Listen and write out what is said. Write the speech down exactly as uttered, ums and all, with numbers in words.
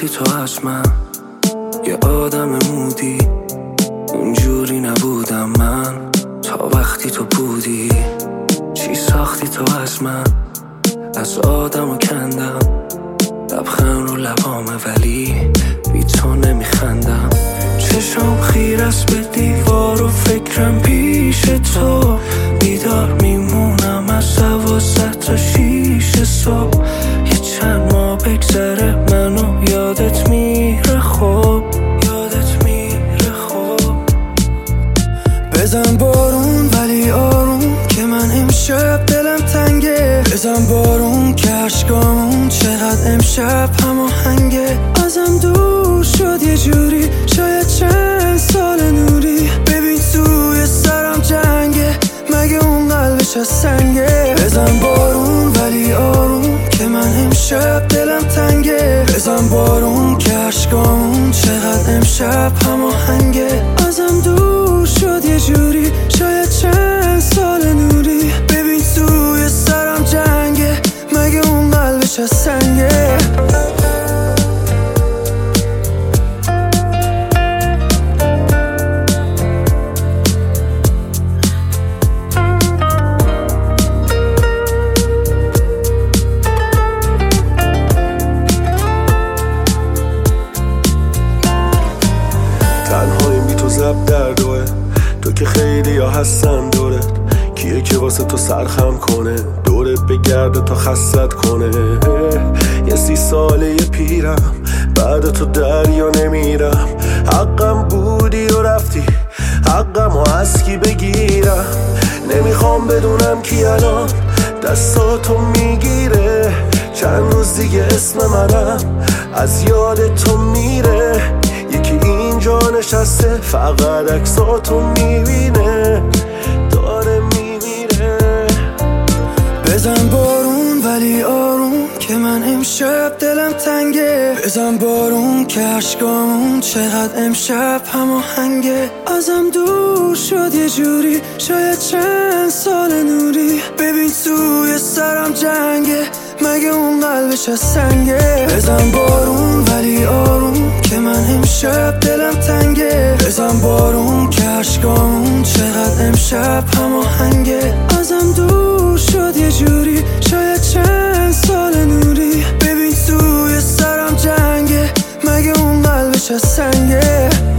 وقتی تو از من یه آدم مودی، اونجوری نبودم من تا وقتی تو بودی. چی ساختی تو از من؟ از آدم و کندم، لبخند رو لبامه ولی بی تو نمیخندم. چشم خیر است به دیوار و فکرم پیش تو، بیدار میمونم از دوازده تا شیش صبح. یه چند ماه بگذره منو یادت میره خوب، یادت میره خوب. بزن بارون ولی آروم که من امشب دلم تنگه. بزن بارون که عشقامون چقدر امشب هماهنگه. ازم دور شد یه جوری، شاید چند سال نوری. ببین توی سرم جنگه، مگه اون قلبش از سنگه. بزن بارون ولی آروم که من امشب دلم تنگه. بزن بارون که عشقامون چقدر امشب هماهنگه. ازم دور شد یه جوری، شاید چند سال نوری. ببین توی سرم جنگه، مگه اون قلبش از سنگه. تنهایی می تو زب در دوه، تو که خیلی ها هستن دورت. کیه که واسه تو سرخم کنه، دورت بگرده تا خستت کنه. یه سی ساله یه پیرم، بعد تو دریا نمیرم. حقم بودی و رفتی، حقم و از کی بگیرم. نمیخوام بدونم کی الان دستاتو میگیره. چند روز دیگه اسم منم از یاد تو میره. یکی اینجا نشسته فقط عکساتو میبینه، داره میمیره. بزن بارون ولی آروم که من امشب دلم تنگه. بزن بارون که عشقامون چقدر امشب هماهنگه. ازم دور شد یه جوری، شاید چند سال نوری. ببین توی سرم جنگه، مگه اون قلبش از سنگه. بزن بارون ولی آروم که من امشب دلم تنگه. بزن بارون که عشقامون چقدر امشب هماهنگه. ازم دور شد یه جوری، شاید چند سال نوری. ببین توی سرم جنگه، مگه اون قلبش از سنگه.